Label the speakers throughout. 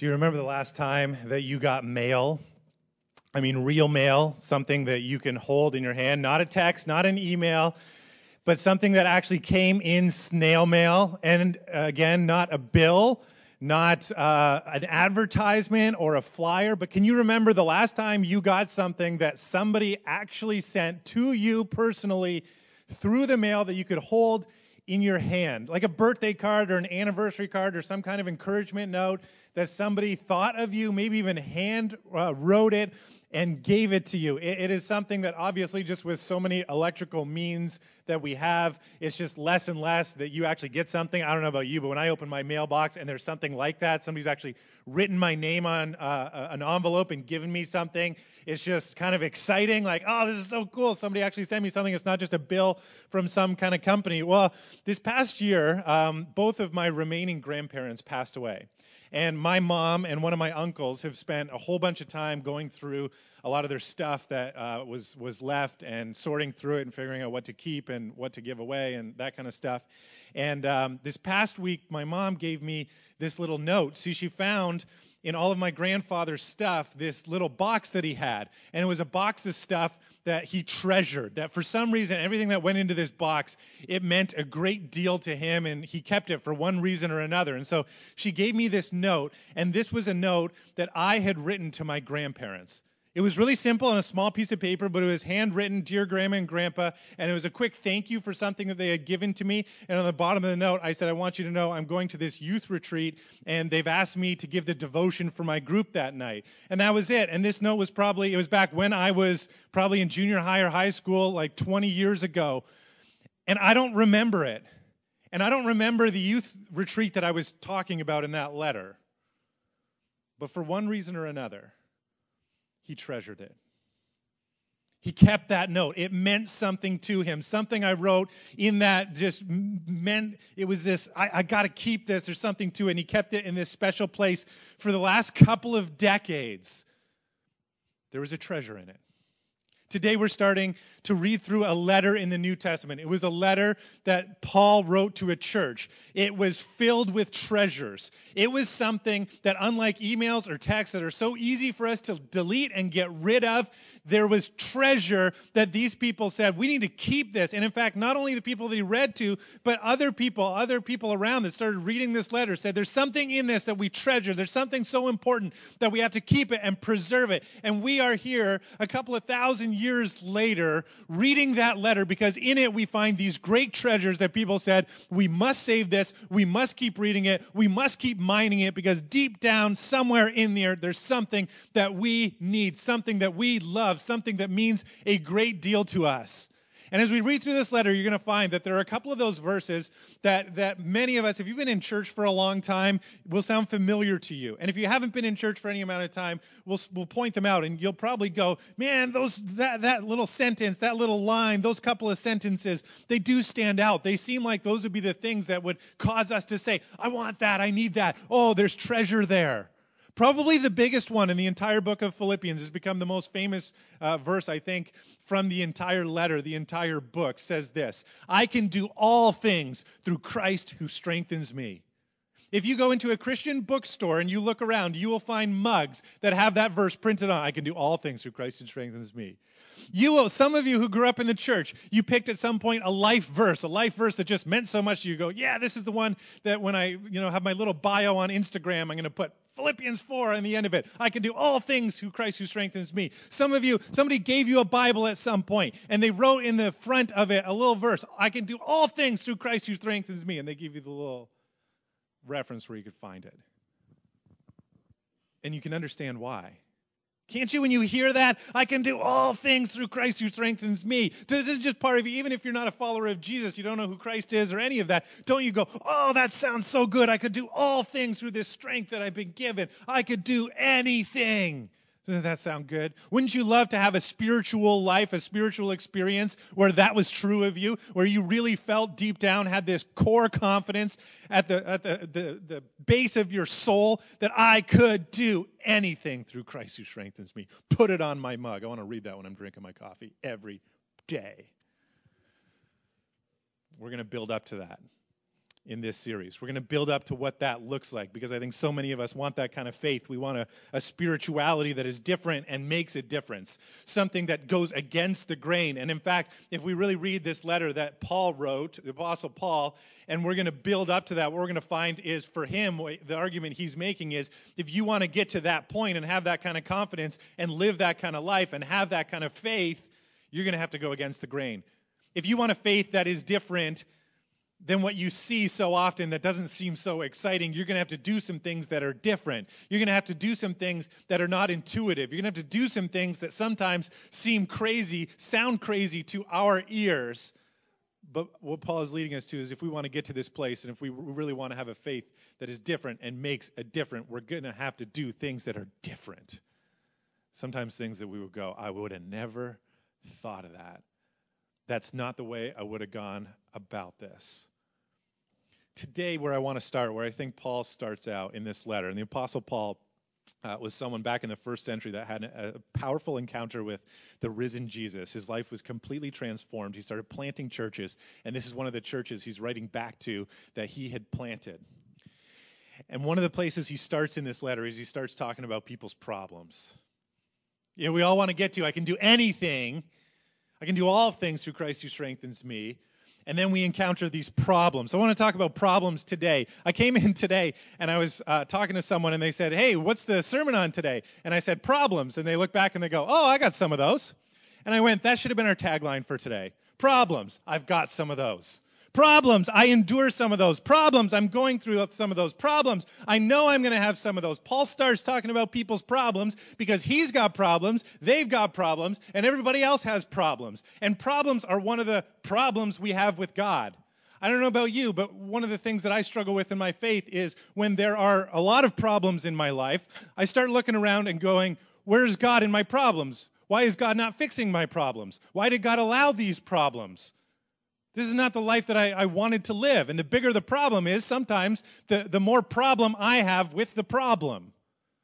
Speaker 1: Do you remember the last time that you got mail? I mean, real mail, something that you can hold in your hand, not a text, not an email, but something that actually came in snail mail. And again, not a bill, not an advertisement or a flyer, but can you remember the last time you got something that somebody actually sent to you personally through the mail that you could hold in your hand, like a birthday card or an anniversary card or some kind of encouragement note that somebody thought of you, maybe even hand wrote it and gave it to you. It is something that obviously just with so many electrical means that we have, it's just less and less that you actually get something. I don't know about you, but when I open my mailbox and there's something like that, somebody's actually written my name on an envelope and given me something, it's just kind of exciting, like, oh, this is so cool. Somebody actually sent me something. It's not just a bill from some kind of company. Well, this past year, both of my remaining grandparents passed away. And my mom and one of my uncles have spent a whole bunch of time going through a lot of their stuff that was left and sorting through it and figuring out what to keep and what to give away and that kind of stuff. And this past week, my mom gave me this little note. See, she found in all of my grandfather's stuff this little box that he had. And it was a box of stuff that he treasured, that for some reason, everything that went into this box, it meant a great deal to him, and he kept it for one reason or another. And so she gave me this note, and this was a note that I had written to my grandparents. It was really simple on a small piece of paper, but it was handwritten, Dear Grandma and Grandpa, and it was a quick thank you for something that they had given to me. And on the bottom of the note, I said, I want you to know I'm going to this youth retreat, and they've asked me to give the devotion for my group that night. And that was it. And this note was it was back when I was probably in junior high or high school, like 20 years ago. And I don't remember it. And I don't remember the youth retreat that I was talking about in that letter. But for one reason or another, he treasured it. He kept that note. It meant something to him. Something I wrote in that just meant it was this, I got to keep this. There's something to it. And he kept it in this special place for the last couple of decades. There was a treasure in it. Today we're starting to read through a letter in the New Testament. It was a letter that Paul wrote to a church. It was filled with treasures. It was something that, unlike emails or texts that are so easy for us to delete and get rid of, there was treasure that these people said, we need to keep this. And in fact, not only the people that he read to, but other people around that started reading this letter said, there's something in this that we treasure. There's something so important that we have to keep it and preserve it. And we are here a couple of thousand years later reading that letter because in it we find these great treasures that people said, we must save this, we must keep reading it, we must keep mining it because deep down somewhere in there's something that we need, something that we love, something that means a great deal to us. And as we read through this letter, you're going to find that there are a couple of those verses that many of us, if you've been in church for a long time, will sound familiar to you. And if you haven't been in church for any amount of time, we'll point them out, and you'll probably go, man, that little sentence, that little line, those couple of sentences, they do stand out. They seem like those would be the things that would cause us to say, I want that, I need that. Oh, there's treasure there. Probably the biggest one in the entire book of Philippians has become the most famous verse, I think, from the entire letter, the entire book, says this: I can do all things through Christ who strengthens me. If you go into a Christian bookstore and you look around, you will find mugs that have that verse printed on. I can do all things through Christ who strengthens me. Some of you who grew up in the church, you picked at some point a life verse that just meant so much to you. You go, yeah, this is the one that when I have my little bio on Instagram, I'm going to put Philippians 4 on the end of it. I can do all things through Christ who strengthens me. Some of you, somebody gave you a Bible at some point, and they wrote in the front of it a little verse, I can do all things through Christ who strengthens me, and they give you the little reference where you could find it. And you can understand why. Can't you, when you hear that, I can do all things through Christ who strengthens me? This is just part of you. Even if you're not a follower of Jesus, you don't know who Christ is or any of that, don't you go, oh, that sounds so good. I could do all things through this strength that I've been given. I could do anything. Doesn't that sound good? Wouldn't you love to have a spiritual life, a spiritual experience where that was true of you, where you really felt deep down, had this core confidence at the base of your soul that I could do anything through Christ who strengthens me? Put it on my mug. I want to read that when I'm drinking my coffee every day. We're going to build up to that. in this series. We're going to build up to what that looks like because I think so many of us want that kind of faith. We want a spirituality that is different and makes a difference, something that goes against the grain. And in fact, if we really read this letter that Paul wrote, the Apostle Paul, and we're going to build up to that, what we're going to find is for him, the argument he's making is if you want to get to that point and have that kind of confidence and live that kind of life and have that kind of faith, you're going to have to go against the grain. If you want a faith that is different than what you see so often that doesn't seem so exciting, you're going to have to do some things that are different. You're going to have to do some things that are not intuitive. You're going to have to do some things that sometimes seem crazy, sound crazy to our ears. But what Paul is leading us to is if we want to get to this place and if we really want to have a faith that is different and makes a difference, we're going to have to do things that are different. Sometimes things that we would go, I would have never thought of that. That's not the way I would have gone about this. Today, where I want to start, where I think Paul starts out in this letter, and the Apostle Paul was someone back in the first century that had a powerful encounter with the risen Jesus. His life was completely transformed. He started planting churches, and this is one of the churches he's writing back to that he had planted. And one of the places he starts in this letter is he starts talking about people's problems. You know, we all want to get to, I can do anything. I can do all things through Christ who strengthens me. And then we encounter these problems. I want to talk about problems today. I came in today, and I was talking to someone, and they said, hey, what's the sermon on today? And I said, problems. And they look back, and they go, oh, I got some of those. And I went, that should have been our tagline for today. Problems. I've got some of those. Problems, I endure some of those. Problems, I'm going through some of those. Problems, I know I'm going to have some of those. Paul starts talking about people's problems because he's got problems, they've got problems, and everybody else has problems. And problems are one of the problems we have with God. I don't know about you, but one of the things that I struggle with in my faith is when there are a lot of problems in my life, I start looking around and going, where's God in my problems? Why is God not fixing my problems? Why did God allow these problems? This is not the life that I wanted to live. And the bigger the problem is, sometimes the more problem I have with the problem.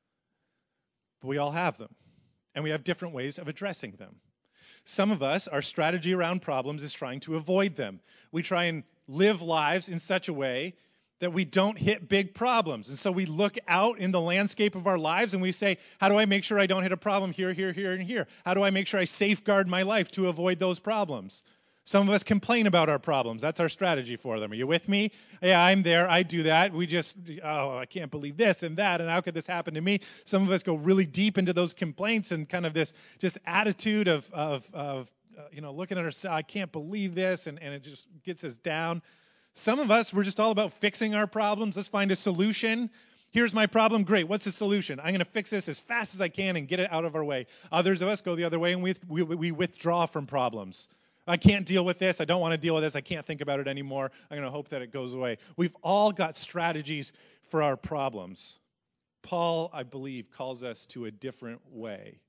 Speaker 1: But we all have them. And we have different ways of addressing them. Some of us, our strategy around problems is trying to avoid them. We try and live lives in such a way that we don't hit big problems. And so we look out in the landscape of our lives and we say, how do I make sure I don't hit a problem here, here, here, and here? How do I make sure I safeguard my life to avoid those problems? Some of us complain about our problems. That's our strategy for them. Are you with me? Yeah, I'm there. I do that. We just, I can't believe this and that, and how could this happen to me? Some of us go really deep into those complaints and kind of this just attitude of looking at ourselves, I can't believe this, and it just gets us down. Some of us, we're just all about fixing our problems. Let's find a solution. Here's my problem. Great. What's the solution? I'm going to fix this as fast as I can and get it out of our way. Others of us go the other way, and we withdraw from problems. I can't deal with this. I don't want to deal with this. I can't think about it anymore. I'm going to hope that it goes away. We've all got strategies for our problems. Paul, I believe, calls us to a different way.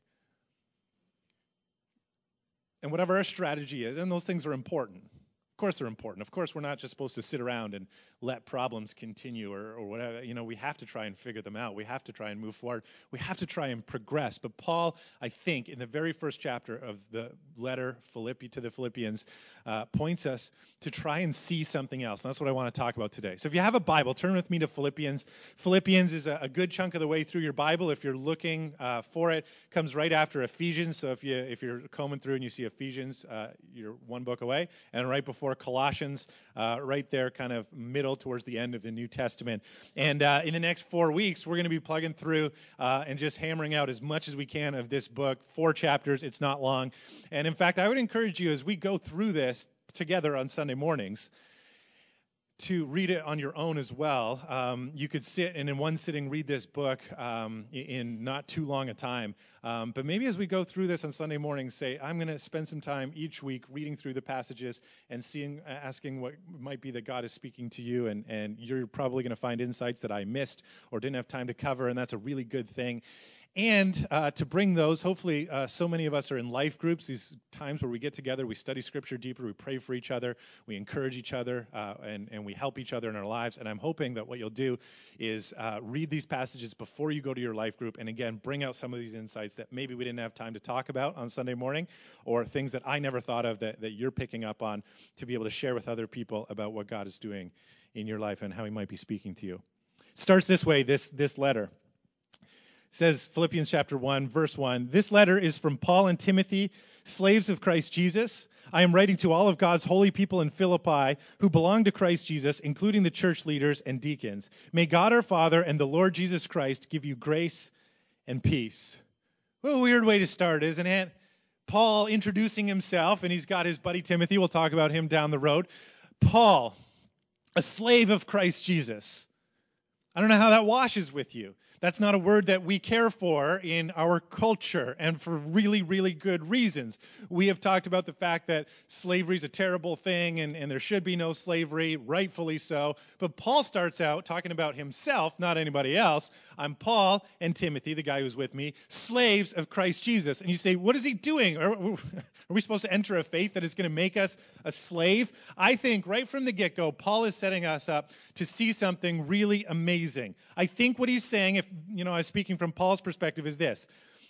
Speaker 1: And whatever our strategy is, and those things are important. Of course they're important. Of course we're not just supposed to sit around and let problems continue or whatever. You know, we have to try and figure them out. We have to try and move forward. We have to try and progress. But Paul, I think, in the very first chapter of the letter to the Philippians, points us to try and see something else. And that's what I want to talk about today. So if you have a Bible, turn with me to Philippians. Philippians is a good chunk of the way through your Bible. If you're looking for it, comes right after Ephesians. So if you're combing through and you see Ephesians, you're one book away. And right before Colossians, right there, kind of middle towards the end of the New Testament. And in the next 4 weeks, we're going to be plugging through and just hammering out as much as we can of this book. 4 chapters, it's not long. And in fact, I would encourage you as we go through this together on Sunday mornings to read it on your own as well. You could sit and in one sitting read this book in not too long a time. But maybe as we go through this on Sunday morning, say, I'm going to spend some time each week reading through the passages and asking what might be that God is speaking to you. And you're probably going to find insights that I missed or didn't have time to cover, and that's a really good thing. And to bring those, hopefully so many of us are in life groups, these times where we get together, we study Scripture deeper, we pray for each other, we encourage each other, and we help each other in our lives. And I'm hoping that what you'll do is read these passages before you go to your life group, and again, bring out some of these insights that maybe we didn't have time to talk about on Sunday morning, or things that I never thought of that you're picking up on to be able to share with other people about what God is doing in your life and how he might be speaking to you. It starts this way, this letter. It says, Philippians chapter 1, verse 1, "This letter is from Paul and Timothy, slaves of Christ Jesus. I am writing to all of God's holy people in Philippi who belong to Christ Jesus, including the church leaders and deacons. May God our Father and the Lord Jesus Christ give you grace and peace." What a weird way to start, isn't it? Paul introducing himself, and he's got his buddy Timothy. We'll talk about him down the road. Paul, a slave of Christ Jesus. I don't know how that washes with you. That's not a word that we care for in our culture, and for really, really good reasons. We have talked about the fact that slavery is a terrible thing, and there should be no slavery, rightfully so. But Paul starts out talking about himself, not anybody else. "I'm Paul and Timothy," the guy who's with me, "slaves of Christ Jesus." And you say, what is he doing? Are we supposed to enter a faith that is going to make us a slave? I think right from the get-go, Paul is setting us up to see something really amazing. I think what he's saying, if I was speaking from Paul's perspective, is this.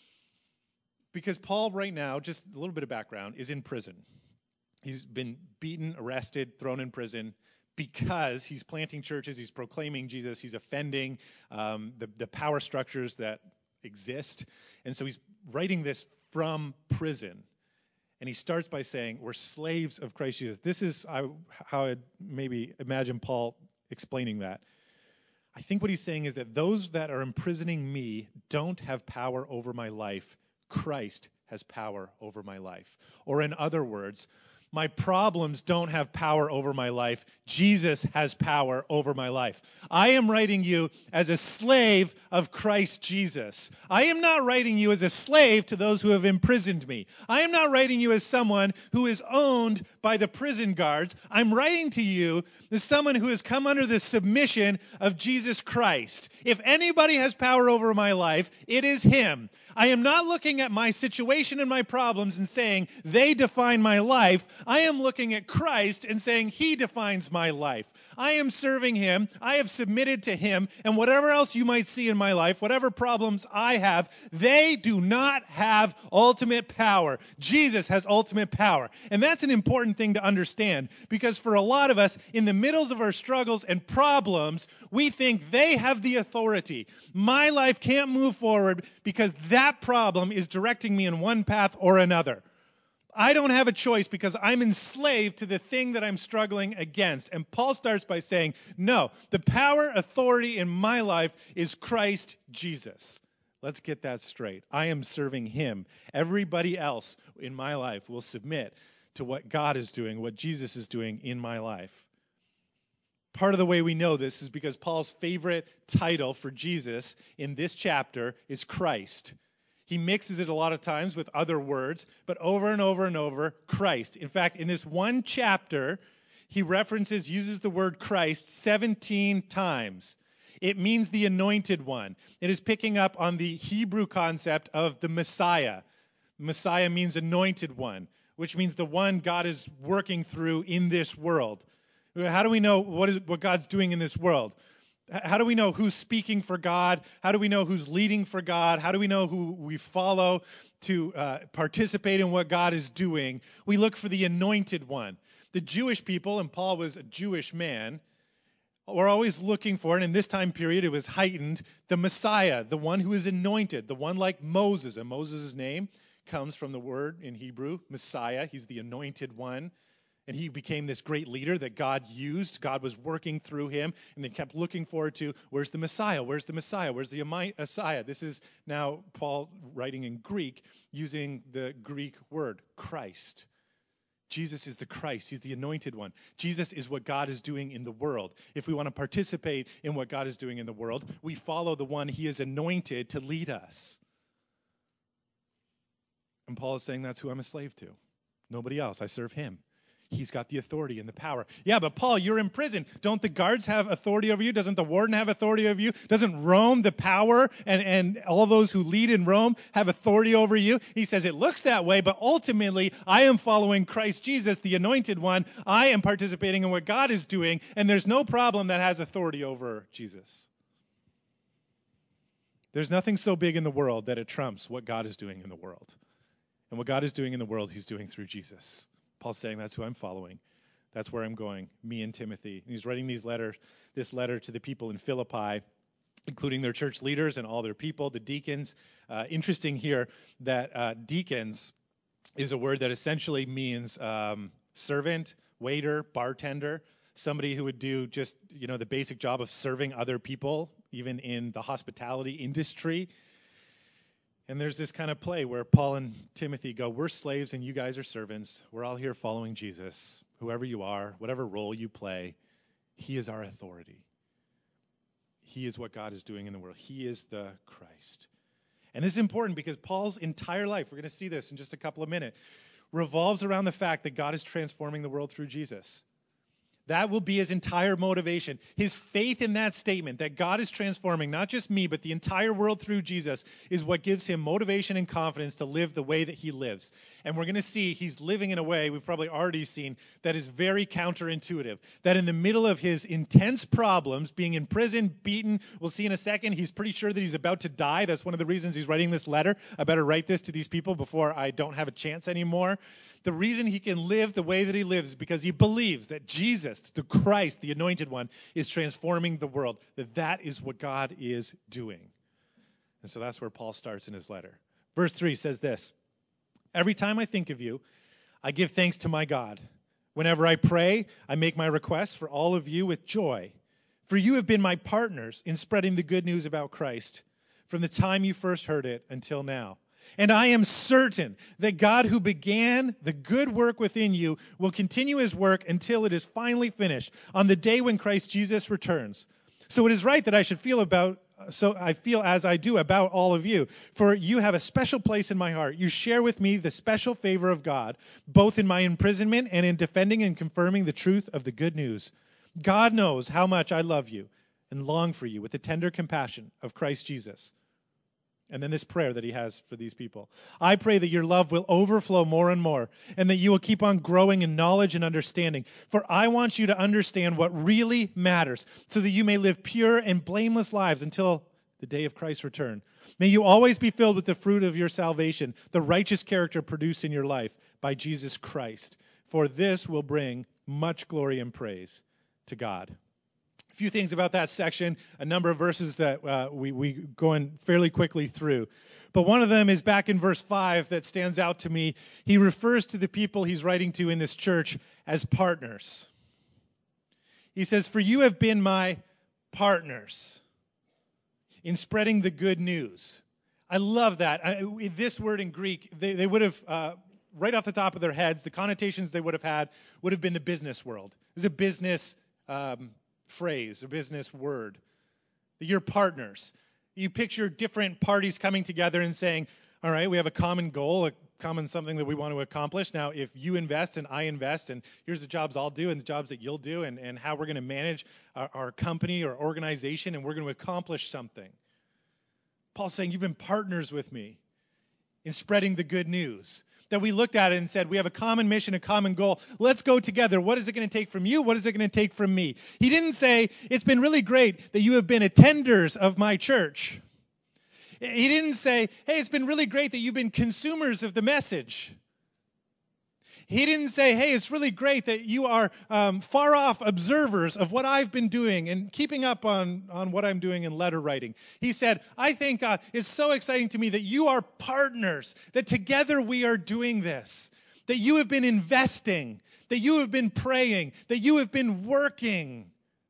Speaker 1: Because Paul right now, just a little bit of background, is in prison. He's been beaten, arrested, thrown in prison because he's planting churches, he's proclaiming Jesus, he's offending the power structures that exist. And so he's writing this from prison. And he starts by saying, we're slaves of Christ Jesus. This is how I'd maybe imagine Paul explaining that. I think what he's saying is that those that are imprisoning me don't have power over my life. Christ has power over my life. Or in other words, my problems don't have power over my life. Jesus has power over my life. I am writing you as a slave of Christ Jesus. I am not writing you as a slave to those who have imprisoned me. I am not writing you as someone who is owned by the prison guards. I'm writing to you as someone who has come under the submission of Jesus Christ. If anybody has power over my life, it is him. I am not looking at my situation and my problems and saying they define my life. I am looking at Christ and saying he defines my life. I am serving him. I have submitted to him. And whatever else you might see in my life, whatever problems I have, they do not have ultimate power. Jesus has ultimate power. And that's an important thing to understand, because for a lot of us, in the middle of our struggles and problems, we think they have the authority. My life can't move forward because that problem is directing me in one path or another. I don't have a choice because I'm enslaved to the thing that I'm struggling against. And Paul starts by saying, no, the power, authority in my life is Christ Jesus. Let's get that straight. I am serving him. Everybody else in my life will submit to what God is doing, what Jesus is doing in my life. Part of the way we know this is because Paul's favorite title for Jesus in this chapter is Christ. He mixes it a lot of times with other words, but over and over and over, Christ. In fact, in this one chapter, he uses the word Christ 17 times. It means the anointed one. It is picking up on the Hebrew concept of the Messiah. Messiah means anointed one, which means the one God is working through in this world. How do we know what God's doing in this world? How do we know who's speaking for God? How do we know who's leading for God? How do we know who we follow to participate in what God is doing? We look for the anointed one. The Jewish people, and Paul was a Jewish man, were always looking for, and in this time period it was heightened, the Messiah, the one who is anointed, the one like Moses. And Moses' name comes from the word in Hebrew, Messiah. He's the anointed one. And he became this great leader that God used. God was working through him, and they kept looking forward to, where's the Messiah? Where's the Messiah? Where's the Messiah? This is now Paul writing in Greek, using the Greek word, Christ. Jesus is the Christ. He's the anointed one. Jesus is what God is doing in the world. If we want to participate in what God is doing in the world, we follow the one he has anointed to lead us. And Paul is saying that's who I'm a slave to. Nobody else. I serve him. He's got the authority and the power. Yeah, but Paul, you're in prison. Don't the guards have authority over you? Doesn't the warden have authority over you? Doesn't Rome, the power, and all those who lead in Rome have authority over you? He says it looks that way, but ultimately, I am following Christ Jesus, the anointed one. I am participating in what God is doing, and there's no problem that has authority over Jesus. There's nothing so big in the world that it trumps what God is doing in the world. And what God is doing in the world, he's doing through Jesus. Paul's saying that's who I'm following. That's where I'm going, me and Timothy. And he's writing this letter to the people in Philippi, including their church leaders and all their people, the deacons. Interesting here that deacons is a word that essentially means servant, waiter, bartender, somebody who would do just, the basic job of serving other people, even in the hospitality industry. And there's this kind of play where Paul and Timothy go, we're slaves and you guys are servants. We're all here following Jesus. Whoever you are, whatever role you play, he is our authority. He is what God is doing in the world. He is the Christ. And this is important because Paul's entire life, we're going to see this in just a couple of minutes, revolves around the fact that God is transforming the world through Jesus. That will be his entire motivation. His faith in that statement, that God is transforming not just me, but the entire world through Jesus, is what gives him motivation and confidence to live the way that he lives. And we're going to see he's living in a way, we've probably already seen, that is very counterintuitive. That in the middle of his intense problems, being in prison, beaten, we'll see in a second, he's pretty sure that he's about to die. That's one of the reasons he's writing this letter. I better write this to these people before I don't have a chance anymore. The reason he can live the way that he lives is because he believes that Jesus, the Christ, the Anointed One, is transforming the world, that is what God is doing. And so that's where Paul starts in his letter. Verse 3 says this, every time I think of you, I give thanks to my God. Whenever I pray, I make my requests for all of you with joy. For you have been my partners in spreading the good news about Christ from the time you first heard it until now. And I am certain that God who began the good work within you will continue his work until it is finally finished on the day when Christ Jesus returns. So it is right that I feel as I do about all of you, for you have a special place in my heart. You share with me the special favor of God, both in my imprisonment and in defending and confirming the truth of the good news. God knows how much I love you and long for you with the tender compassion of Christ Jesus. And then this prayer that he has for these people. I pray that your love will overflow more and more, and that you will keep on growing in knowledge and understanding. For I want you to understand what really matters, so that you may live pure and blameless lives until the day of Christ's return. May you always be filled with the fruit of your salvation, the righteous character produced in your life by Jesus Christ. For this will bring much glory and praise to God. A few things about that section, a number of verses that we go in fairly quickly through. But one of them is back in verse 5 that stands out to me. He refers to the people he's writing to in this church as partners. He says, for you have been my partners in spreading the good news. I love that. This word in Greek, they would have, right off the top of their heads, the connotations they would have had would have been the business world. It was a business phrase, a business word. You're partners. You picture different parties coming together and saying, all right, we have a common goal, a common something that we want to accomplish. Now, if you invest and I invest, and here's the jobs I'll do and the jobs that you'll do, and how we're going to manage our company or organization, and we're going to accomplish something. Paul's saying, you've been partners with me in spreading the good news. That we looked at it and said, we have a common mission, a common goal. Let's go together. What is it going to take from you? What is it going to take from me? He didn't say, it's been really great that you have been attenders of my church. He didn't say, hey, it's been really great that you've been consumers of the message. He didn't say, hey, it's really great that you are far off observers of what I've been doing and keeping up on what I'm doing in letter writing. He said, I think it's so exciting to me that you are partners, that together we are doing this, that you have been investing, that you have been praying, that you have been working.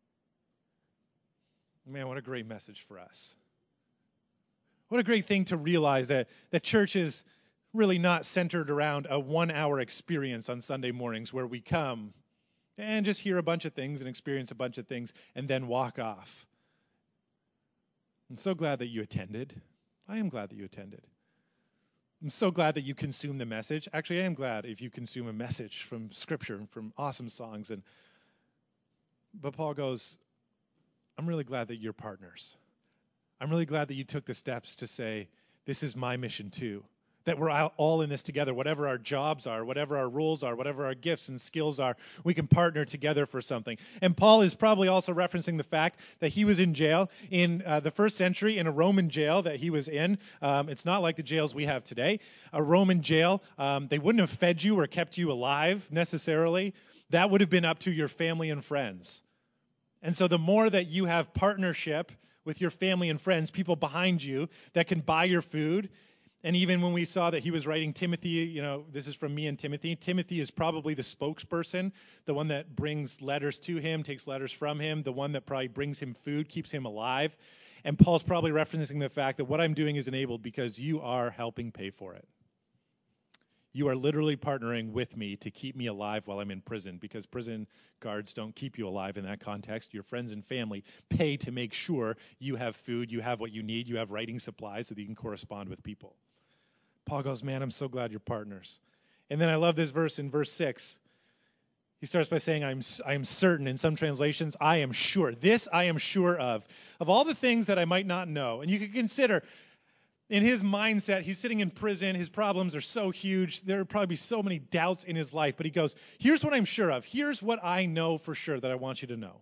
Speaker 1: Man, what a great message for us. What a great thing to realize that church is really not centered around a 1-hour experience on Sunday mornings where we come and just hear a bunch of things and experience a bunch of things and then walk off. I'm so glad that you attended. I am glad that you attended. I'm so glad that you consume the message. Actually, I am glad if you consume a message from Scripture and from awesome songs. But Paul goes, I'm really glad that you're partners. I'm really glad that you took the steps to say, this is my mission too. That we're all in this together, whatever our jobs are, whatever our roles are, whatever our gifts and skills are, we can partner together for something. And Paul is probably also referencing the fact that he was in jail in the first century, in a Roman jail that he was in. It's not like the jails we have today. A Roman jail, they wouldn't have fed you or kept you alive necessarily. that would have been up to your family and friends. And so the more that you have partnership with your family and friends, people behind you that can buy your food. And even when we saw that he was writing Timothy, this is from me and Timothy. Timothy is probably the spokesperson, the one that brings letters to him, takes letters from him, the one that probably brings him food, keeps him alive. And Paul's probably referencing the fact that what I'm doing is enabled because you are helping pay for it. You are literally partnering with me to keep me alive while I'm in prison, because prison guards don't keep you alive in that context. Your friends and family pay to make sure you have food, you have what you need, you have writing supplies so that you can correspond with people. Paul goes, man, I'm so glad you're partners. And then I love this verse in verse 6. He starts by saying, I am certain. In some translations, I am sure. This I am sure of all the things that I might not know. And you can consider, in his mindset, he's sitting in prison. His problems are so huge. There would probably be so many doubts in his life. But he goes, here's what I'm sure of. Here's what I know for sure that I want you to know.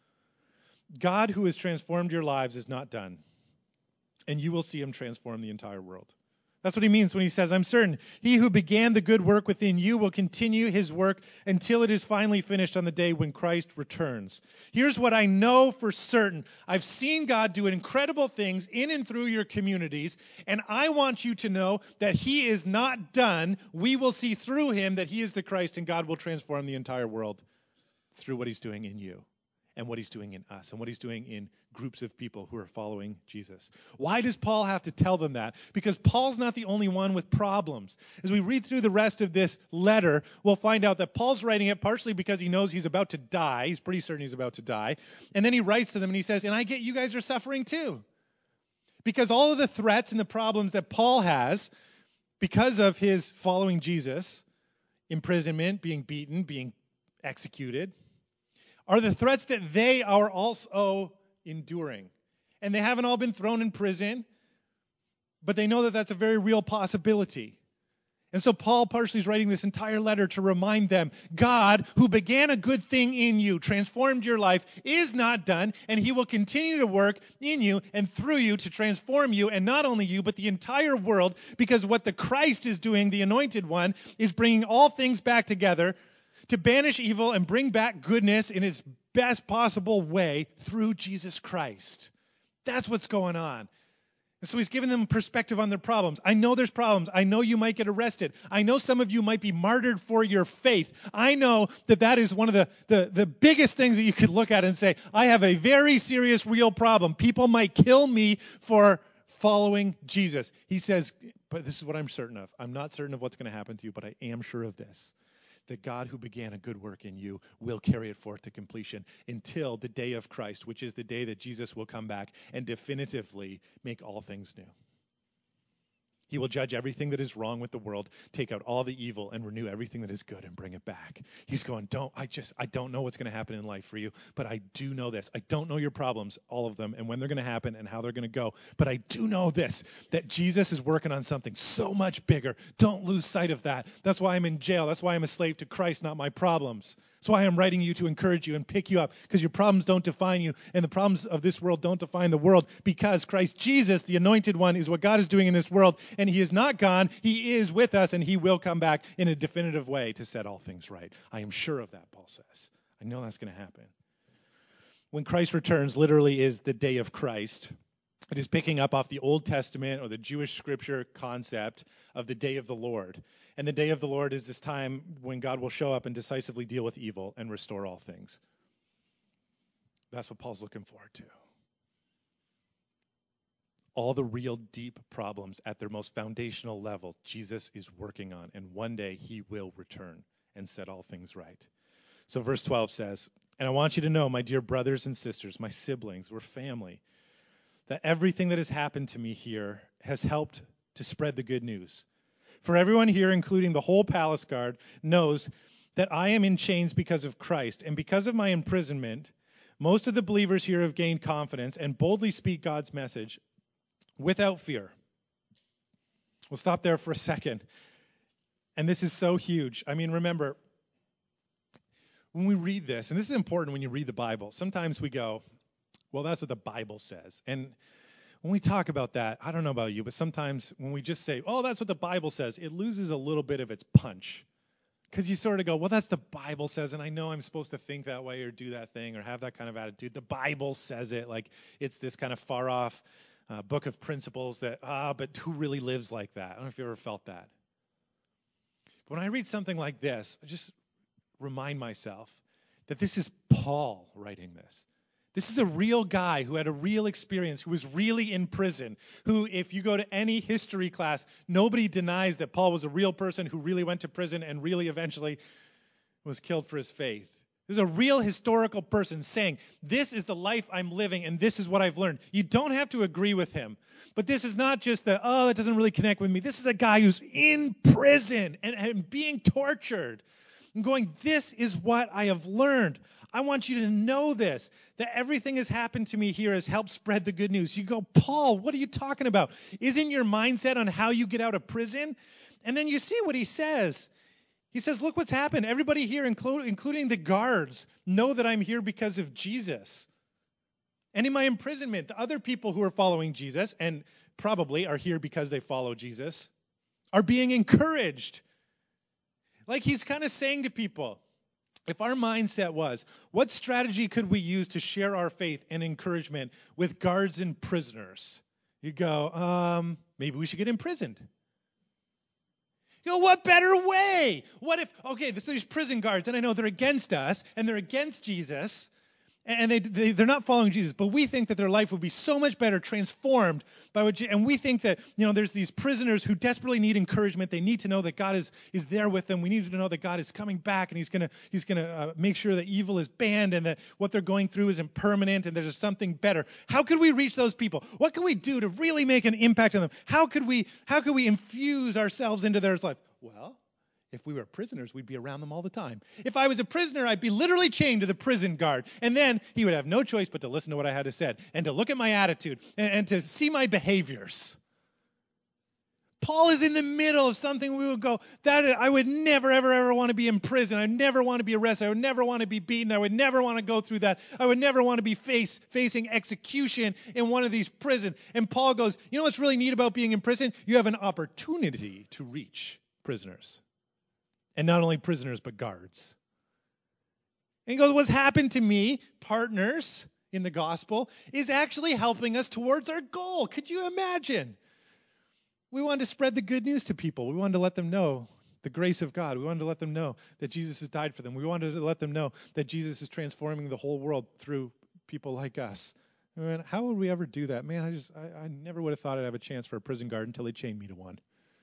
Speaker 1: God, who has transformed your lives, is not done. And you will see him transform the entire world. That's what he means when he says, I'm certain. He who began the good work within you will continue his work until it is finally finished on the day when Christ returns. Here's what I know for certain. I've seen God do incredible things in and through your communities, and I want you to know that he is not done. We will see through him that he is the Christ, and God will transform the entire world through what he's doing in you, and what he's doing in us, and what he's doing in groups of people who are following Jesus. Why does Paul have to tell them that? Because Paul's not the only one with problems. As we read through the rest of this letter, we'll find out that Paul's writing it partially because he knows he's about to die. He's pretty certain he's about to die. And then he writes to them and he says, and I get you guys are suffering too. Because all of the threats and the problems that Paul has because of his following Jesus, imprisonment, being beaten, being executed, are the threats that they are also enduring. And they haven't all been thrown in prison, but they know that that's a very real possibility. And so Paul partially is writing this entire letter to remind them, God, who began a good thing in you, transformed your life, is not done, and he will continue to work in you and through you to transform you, and not only you, but the entire world, because what the Christ is doing, the Anointed One, is bringing all things back together to banish evil and bring back goodness in its best possible way through Jesus Christ. That's what's going on. And so he's giving them perspective on their problems. I know there's problems. I know you might get arrested. I know some of you might be martyred for your faith. I know that is one of the biggest things that you could look at and say, I have a very serious, real problem. People might kill me for following Jesus. He says, but this is what I'm certain of. I'm not certain of what's going to happen to you, but I am sure of this, that God who began a good work in you will carry it forth to completion until the day of Christ, which is the day that Jesus will come back and definitively make all things new. He will judge everything that is wrong with the world, take out all the evil, and renew everything that is good and bring it back. He's going, I don't know what's going to happen in life for you, but I do know this. I don't know your problems, all of them, and when they're going to happen and how they're going to go, but I do know this, that Jesus is working on something so much bigger. Don't lose sight of that. That's why I'm in jail. That's why I'm a slave to Christ, not my problems. That's why I'm writing you to encourage you and pick you up, because your problems don't define you, and the problems of this world don't define the world, because Christ Jesus, the Anointed One, is what God is doing in this world, and he is not gone. He is with us, and he will come back in a definitive way to set all things right. I am sure of that, Paul says. I know that's going to happen. When Christ returns, literally is the day of Christ. It is picking up off the Old Testament or the Jewish scripture concept of the day of the Lord. And the day of the Lord is this time when God will show up and decisively deal with evil and restore all things. That's what Paul's looking forward to. All the real deep problems at their most foundational level, Jesus is working on. And one day he will return and set all things right. So verse 12 says, and I want you to know, my dear brothers and sisters, my siblings, we're family, that everything that has happened to me here has helped to spread the good news. For everyone here, including the whole palace guard, knows that I am in chains because of Christ. And because of my imprisonment, most of the believers here have gained confidence and boldly speak God's message without fear. We'll stop there for a second. And this is so huge. I mean, remember, when we read this, and this is important when you read the Bible, sometimes we go, well, that's what the Bible says. And when we talk about that, I don't know about you, but sometimes when we just say, oh, that's what the Bible says, it loses a little bit of its punch. Because you sort of go, well, that's the Bible says, and I know I'm supposed to think that way or do that thing or have that kind of attitude. The Bible says it, like it's this kind of far off book of principles that, but who really lives like that? I don't know if you ever felt that. But when I read something like this, I just remind myself that this is Paul writing this. This is a real guy who had a real experience, who was really in prison, who, if you go to any history class, nobody denies that Paul was a real person who really went to prison and really eventually was killed for his faith. This is a real historical person saying, this is the life I'm living and this is what I've learned. You don't have to agree with him. But this is not just that doesn't really connect with me. This is a guy who's in prison and being tortured and going, this is what I have learned. I want you to know this, that everything has happened to me here has helped spread the good news. You go, Paul, what are you talking about? Isn't your mindset on how you get out of prison? And then you see what he says. He says, look what's happened. Everybody here, including the guards, know that I'm here because of Jesus. And in my imprisonment, the other people who are following Jesus, and probably are here because they follow Jesus, are being encouraged. Like he's kind of saying to people, if our mindset was, what strategy could we use to share our faith and encouragement with guards and prisoners? You go, maybe we should get imprisoned. You go, what better way? What if, so these prison guards, and I know they're against us, and they're against Jesus, and they're not following Jesus, but we think that their life would be so much better transformed by and we think that, there's these prisoners who desperately need encouragement. They need to know that God is there with them. We need to know that God is coming back, and he's gonna make sure that evil is banned and that what they're going through isn't permanent and there's something better. How could we reach those people? What can we do to really make an impact on them? How could we infuse ourselves into their life? Well, if we were prisoners, we'd be around them all the time. If I was a prisoner, I'd be literally chained to the prison guard. And then he would have no choice but to listen to what I had to say and to look at my attitude and to see my behaviors. Paul is in the middle of something we would go, that I would never, ever, ever want to be in prison. I never want to be arrested. I would never want to be beaten. I would never want to go through that. I would never want to be facing execution in one of these prisons. And Paul goes, you know what's really neat about being in prison? You have an opportunity to reach prisoners. And not only prisoners, but guards. And he goes, what's happened to me, partners in the gospel, is actually helping us towards our goal. Could you imagine? We wanted to spread the good news to people. We wanted to let them know the grace of God. We wanted to let them know that Jesus has died for them. We wanted to let them know that Jesus is transforming the whole world through people like us. Man, how would we ever do that? Man, I never would have thought I'd have a chance for a prison guard until they chained me to one.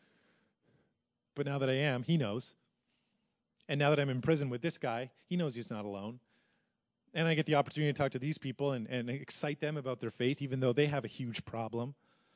Speaker 1: But now that I am, he knows. And now that I'm in prison with this guy, he knows he's not alone. And I get the opportunity to talk to these people and excite them about their faith, even though they have a huge problem.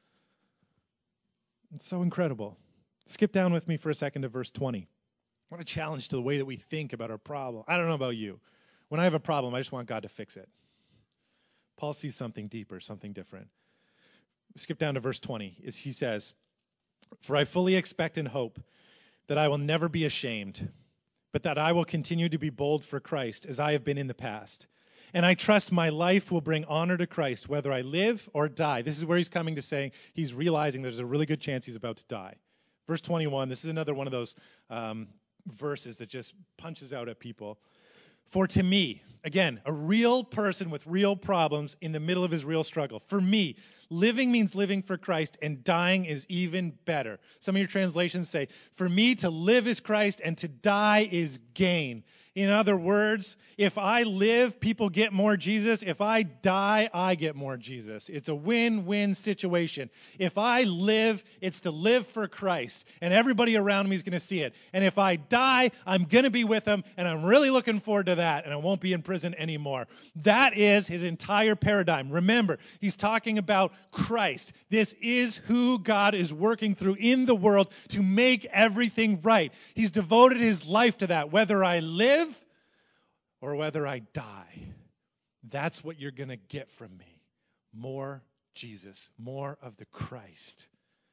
Speaker 1: It's so incredible. Skip down with me for a second to verse 20. What a challenge to the way that we think about our problem. I don't know about you. When I have a problem, I just want God to fix it. Paul sees something deeper, something different. Skip down to verse 20. He says, "For I fully expect and hope that I will never be ashamed, but that I will continue to be bold for Christ as I have been in the past. And I trust my life will bring honor to Christ, whether I live or die." This is where he's coming to saying he's realizing there's a really good chance he's about to die. Verse 21, this is another one of those verses that just punches out at people. "For to me," again, a real person with real problems in the middle of his real struggle. "For me, living means living for Christ, and dying is even better." Some of your translations say, "For me to live is Christ, and to die is gain." In other words, if I live, people get more Jesus. If I die, I get more Jesus. It's a win-win situation. If I live, it's to live for Christ, and everybody around me is going to see it. And if I die, I'm going to be with him, and I'm really looking forward to that, and I won't be in prison anymore. That is his entire paradigm. Remember, he's talking about Christ. This is who God is working through in the world to make everything right. He's devoted his life to that, whether I live or whether I die. That's what you're going to get from me. More Jesus, more of the Christ.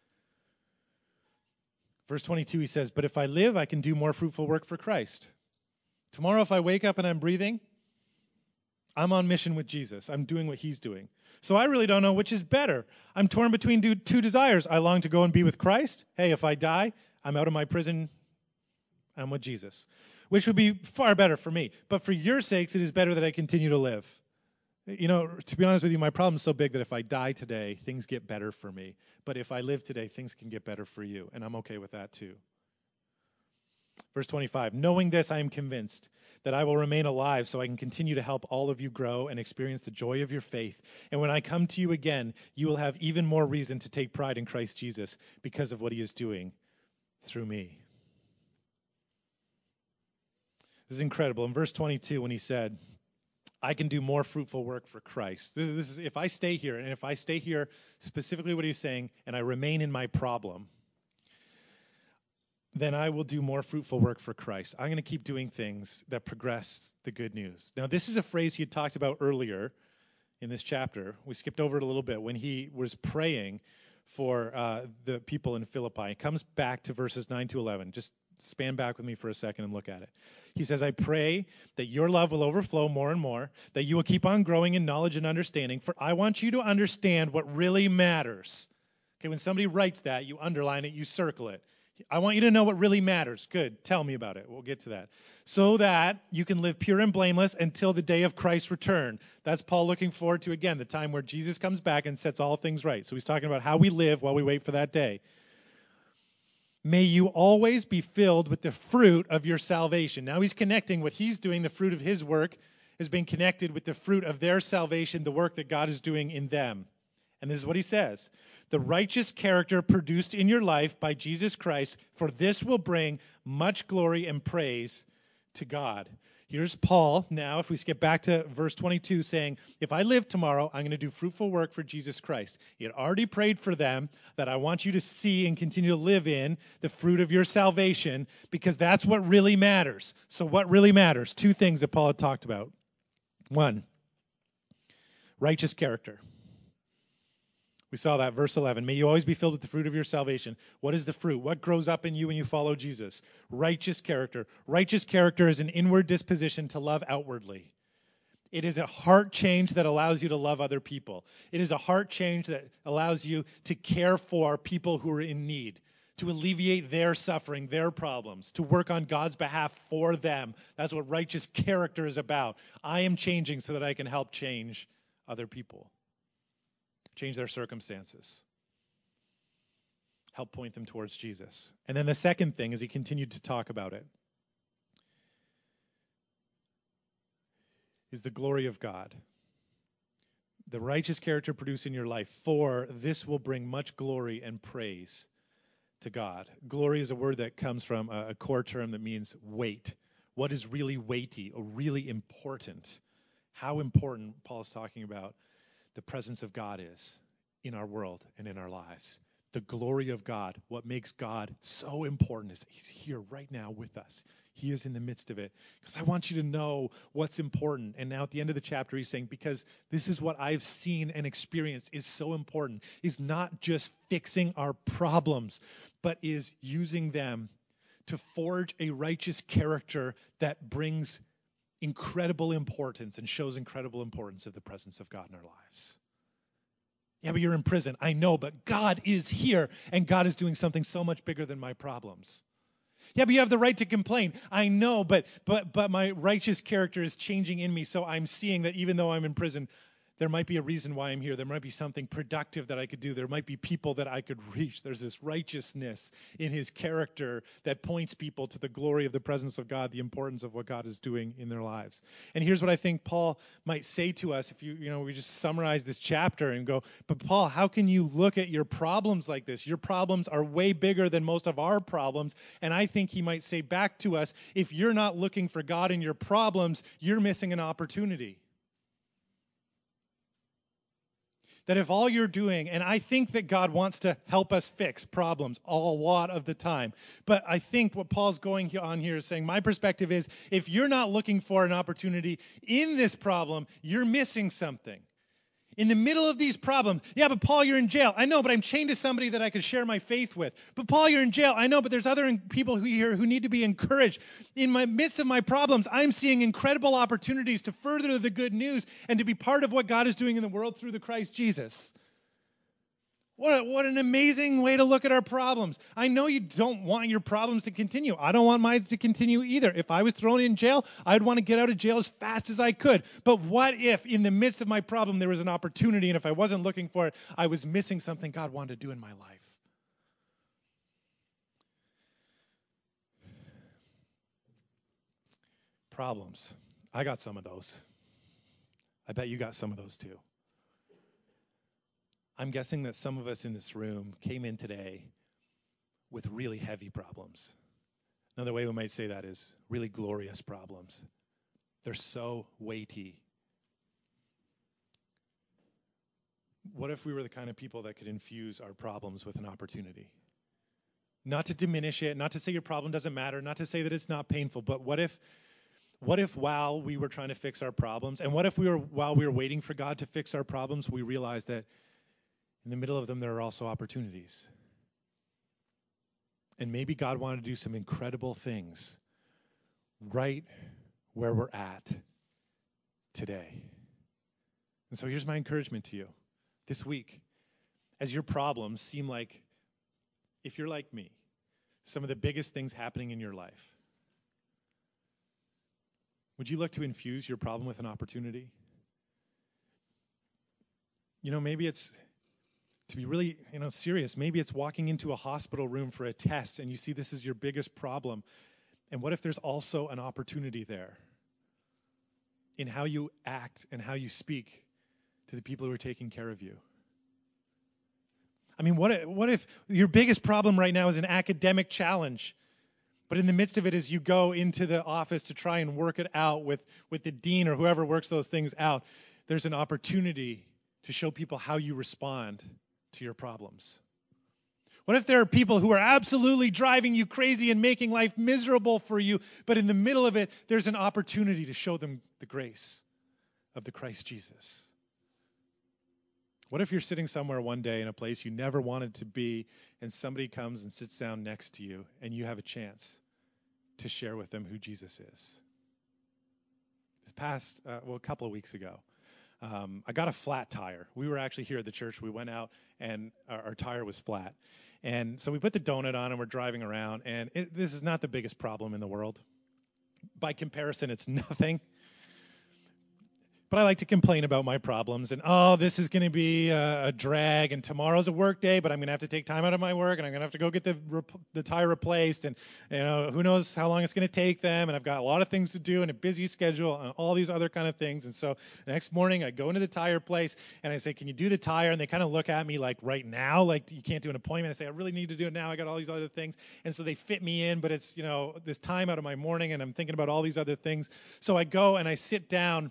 Speaker 1: Verse 22, he says, "But if I live, I can do more fruitful work for Christ." Tomorrow, if I wake up and I'm breathing, I'm on mission with Jesus. I'm doing what he's doing. So I really don't know which is better. I'm torn between two desires. I long to go and be with Christ. Hey, if I die, I'm out of my prison I'm with Jesus, which would be far better for me. But for your sakes, it is better that I continue to live. You know, to be honest with you, my problem's so big that if I die today, things get better for me. But if I live today, things can get better for you, and I'm okay with that too. Verse 25, knowing this, I am convinced that I will remain alive so I can continue to help all of you grow and experience the joy of your faith. And when I come to you again, you will have even more reason to take pride in Christ Jesus because of what he is doing through me. This is incredible. In verse 22, when he said, I can do more fruitful work for Christ. This is if I stay here, and if I stay here, specifically what he's saying, and I remain in my problem, then I will do more fruitful work for Christ. I'm going to keep doing things that progress the good news. Now, this is a phrase he had talked about earlier in this chapter. We skipped over it a little bit when he was praying for the people in Philippi. It comes back to verses 9 to 11. Just span back with me for a second and look at it. He says, I pray that your love will overflow more and more, that you will keep on growing in knowledge and understanding, for I want you to understand what really matters. Okay, when somebody writes that, you underline it, you circle it. I want you to know what really matters. Good. Tell me about it. We'll get to that. So that you can live pure and blameless until the day of Christ's return. That's Paul looking forward to, again, the time where Jesus comes back and sets all things right. So he's talking about how we live while we wait for that day. May you always be filled with the fruit of your salvation. Now he's connecting what he's doing, the fruit of his work, has been connected with the fruit of their salvation, the work that God is doing in them. And this is what he says. The righteous character produced in your life by Jesus Christ, for this will bring much glory and praise to God. Here's Paul now, if we skip back to verse 22, saying, if I live tomorrow, I'm going to do fruitful work for Jesus Christ. He had already prayed for them that I want you to see and continue to live in the fruit of your salvation, because that's what really matters. So what really matters? Two things that Paul had talked about. One, righteous character. We saw that, verse 11. May you always be filled with the fruit of your salvation. What is the fruit? What grows up in you when you follow Jesus? Righteous character. Righteous character is an inward disposition to love outwardly. It is a heart change that allows you to love other people. It is a heart change that allows you to care for people who are in need, to alleviate their suffering, their problems, to work on God's behalf for them. That's what righteous character is about. I am changing so that I can help change other people. Change their circumstances. Help point them towards Jesus. And then the second thing, as he continued to talk about it, is the glory of God. The righteous character produced in your life, for this will bring much glory and praise to God. Glory is a word that comes from a core term that means weight. What is really weighty or really important? How important Paul's talking about the presence of God is in our world and in our lives. The glory of God, what makes God so important is that he's here right now with us. He is in the midst of it. Because I want you to know what's important. And now at the end of the chapter, he's saying, because this is what I've seen and experienced is so important, is not just fixing our problems, but is using them to forge a righteous character that brings incredible importance and shows incredible importance of the presence of God in our lives. Yeah, but you're in prison. I know, but God is here, and God is doing something so much bigger than my problems. Yeah, but you have the right to complain. I know, but my righteous character is changing in me, so I'm seeing that even though I'm in prison, there might be a reason why I'm here. There might be something productive that I could do. There might be people that I could reach. There's this righteousness in his character that points people to the glory of the presence of God, the importance of what God is doing in their lives. And here's what I think Paul might say to us if we just summarize this chapter and go, but Paul, how can you look at your problems like this? Your problems are way bigger than most of our problems. And I think he might say back to us, if you're not looking for God in your problems, you're missing an opportunity. That if all you're doing, and I think that God wants to help us fix problems a lot of the time, but I think what Paul's going on here is saying, my perspective is, if you're not looking for an opportunity in this problem, you're missing something. In the middle of these problems, yeah, but Paul, you're in jail. I know, but I'm chained to somebody that I could share my faith with. But Paul, you're in jail. I know, but there's other people here who need to be encouraged. In my midst of my problems, I'm seeing incredible opportunities to further the good news and to be part of what God is doing in the world through the Christ Jesus. What an amazing way to look at our problems. I know you don't want your problems to continue. I don't want mine to continue either. If I was thrown in jail, I'd want to get out of jail as fast as I could. But what if in the midst of my problem there was an opportunity, and if I wasn't looking for it, I was missing something God wanted to do in my life? Problems. I got some of those. I bet you got some of those too. I'm guessing that some of us in this room came in today with really heavy problems. Another way we might say that is really glorious problems. They're so weighty. What if we were the kind of people that could infuse our problems with an opportunity? Not to diminish it, not to say your problem doesn't matter, not to say that it's not painful, but what if while we were trying to fix our problems, and what if while we were waiting for God to fix our problems, we realized that in the middle of them, there are also opportunities. And maybe God wanted to do some incredible things right where we're at today. And so here's my encouragement to you this week. As your problems seem like, if you're like me, some of the biggest things happening in your life, would you look to infuse your problem with an opportunity? Maybe it's, to be really, serious, maybe it's walking into a hospital room for a test and you see this is your biggest problem. And what if there's also an opportunity there in how you act and how you speak to the people who are taking care of you? I mean, what if your biggest problem right now is an academic challenge, but in the midst of it, as you go into the office to try and work it out with the dean or whoever works those things out, there's an opportunity to show people how you respond to your problems? What if there are people who are absolutely driving you crazy and making life miserable for you, but in the middle of it, there's an opportunity to show them the grace of the Christ Jesus? What if you're sitting somewhere one day in a place you never wanted to be, and somebody comes and sits down next to you, and you have a chance to share with them who Jesus is? This past, a couple of weeks ago, I got a flat tire. We were actually here at the church. We went out, and our tire was flat. And so we put the donut on, and we're driving around. And this is not the biggest problem in the world. By comparison, it's nothing. But I like to complain about my problems. And, this is going to be a drag. And tomorrow's a work day, but I'm going to have to take time out of my work. And I'm going to have to go get the tire replaced. And, who knows how long it's going to take them. And I've got a lot of things to do and a busy schedule and all these other kind of things. And so the next morning, I go into the tire place. And I say, can you do the tire? And they kind of look at me like right now, like you can't do an appointment. I say, I really need to do it now. I got all these other things. And so they fit me in. But it's, this time out of my morning. And I'm thinking about all these other things. So I go and I sit down.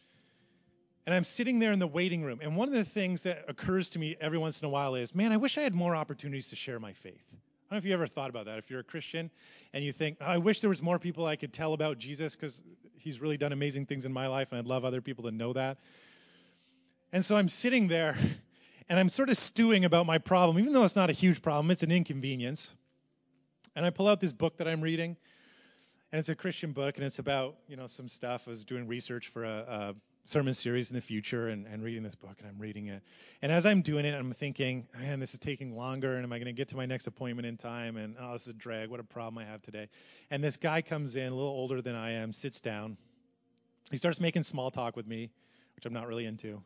Speaker 1: And I'm sitting there in the waiting room. And one of the things that occurs to me every once in a while is, man, I wish I had more opportunities to share my faith. I don't know if you ever thought about that. If you're a Christian and you think, I wish there was more people I could tell about Jesus because he's really done amazing things in my life and I'd love other people to know that. And so I'm sitting there and I'm sort of stewing about my problem, even though it's not a huge problem, it's an inconvenience. And I pull out this book that I'm reading, and it's a Christian book, and it's about, some stuff. I was doing research for a sermon series in the future and reading this book, and I'm reading it. And as I'm doing it, I'm thinking, man, this is taking longer, and am I going to get to my next appointment in time? And, this is a drag. What a problem I have today. And this guy comes in, a little older than I am, sits down. He starts making small talk with me, which I'm not really into.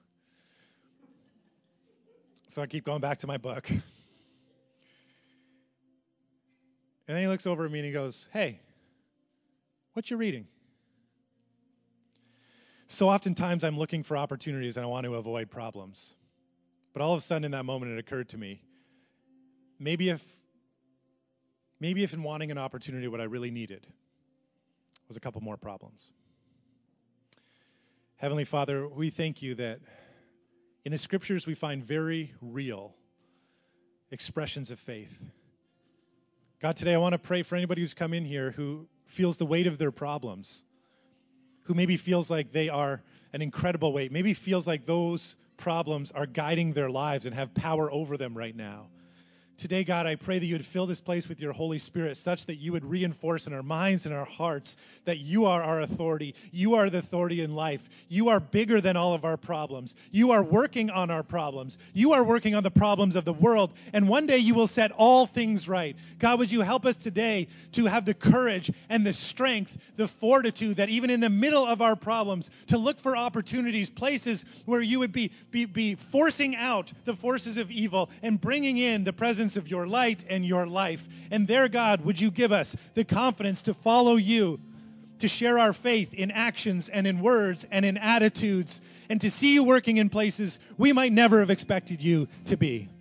Speaker 1: So I keep going back to my book. And then he looks over at me and he goes, hey, what you reading? So oftentimes I'm looking for opportunities and I want to avoid problems. But all of a sudden in that moment it occurred to me, maybe if in wanting an opportunity what I really needed was a couple more problems. Heavenly Father, we thank you that in the scriptures we find very real expressions of faith. God, today I want to pray for anybody who's come in here who feels the weight of their problems, who maybe feels like they are an incredible weight, maybe feels like those problems are guiding their lives and have power over them right now. Today, God, I pray that you would fill this place with your Holy Spirit such that you would reinforce in our minds and our hearts that you are our authority. You are the authority in life. You are bigger than all of our problems. You are working on our problems. You are working on the problems of the world. And one day you will set all things right. God, would you help us today to have the courage and the strength, the fortitude that even in the middle of our problems, to look for opportunities, places where you would be forcing out the forces of evil and bringing in the presence of your light and your life. And there, God, would you give us the confidence to follow you, to share our faith in actions and in words and in attitudes, and to see you working in places we might never have expected you to be.